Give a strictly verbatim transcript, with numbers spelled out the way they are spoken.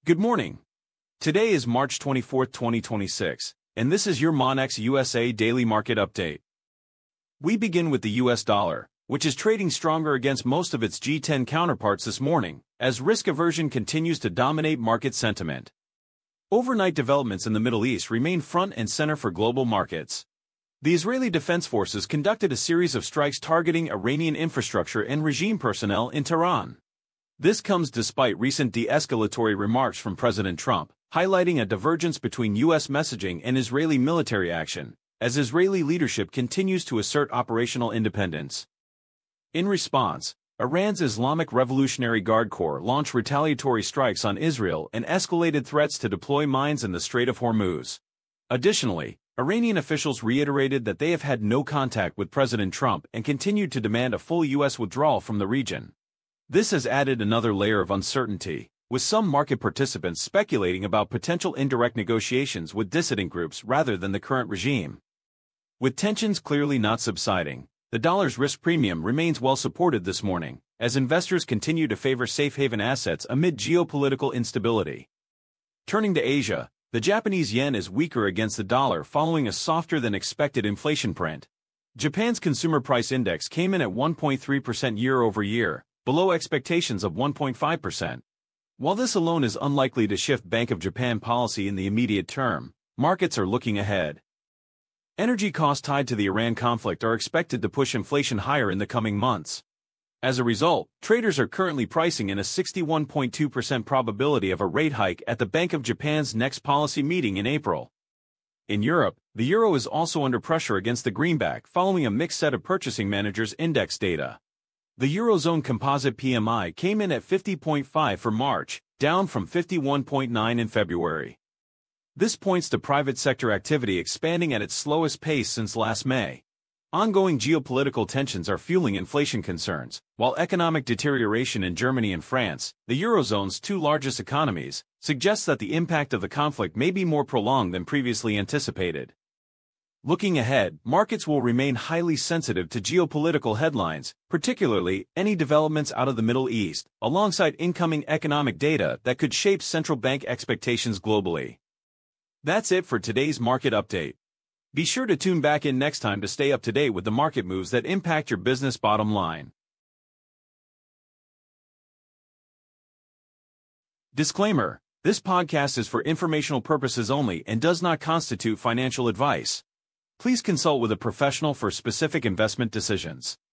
Good morning. Today is March twenty-fourth, twenty twenty-six, and this is your Monex U S A Daily Market Update. We begin with the U S dollar, which is trading stronger against most of its G ten counterparts this morning, as risk aversion continues to dominate market sentiment. Overnight developments in the Middle East remain front and center for global markets. The Israeli Defense Forces conducted a series of strikes targeting Iranian infrastructure and regime personnel in Tehran. This comes despite recent de-escalatory remarks from President Trump, highlighting a divergence between U S messaging and Israeli military action, as Israeli leadership continues to assert operational independence. In response, Iran's Islamic Revolutionary Guard Corps launched retaliatory strikes on Israel and escalated threats to deploy mines in the Strait of Hormuz. Additionally, Iranian officials reiterated that they have had no contact with President Trump and continued to demand a full U S withdrawal from the region. This has added another layer of uncertainty, with some market participants speculating about potential indirect negotiations with dissident groups rather than the current regime. With tensions clearly not subsiding, the dollar's risk premium remains well supported this morning, as investors continue to favor safe haven assets amid geopolitical instability. Turning to Asia, the Japanese yen is weaker against the dollar following a softer than expected inflation print. Japan's consumer price index came in at one point three percent year over year, below expectations of one point five percent. While this alone is unlikely to shift Bank of Japan policy in the immediate term, markets are looking ahead. Energy costs tied to the Iran conflict are expected to push inflation higher in the coming months. As a result, traders are currently pricing in a sixty-one point two percent probability of a rate hike at the Bank of Japan's next policy meeting in April. In Europe, the euro is also under pressure against the greenback following a mixed set of purchasing managers' index data. The Eurozone composite P M I came in at fifty point five for March, down from fifty-one point nine in February. This points to private sector activity expanding at its slowest pace since last May. Ongoing geopolitical tensions are fueling inflation concerns, while economic deterioration in Germany and France, the Eurozone's two largest economies, suggests that the impact of the conflict may be more prolonged than previously anticipated. Looking ahead, markets will remain highly sensitive to geopolitical headlines, particularly any developments out of the Middle East, alongside incoming economic data that could shape central bank expectations globally. That's it for today's market update. Be sure to tune back in next time to stay up to date with the market moves that impact your business bottom line. Disclaimer: this podcast is for informational purposes only and does not constitute financial advice. Please consult with a professional for specific investment decisions.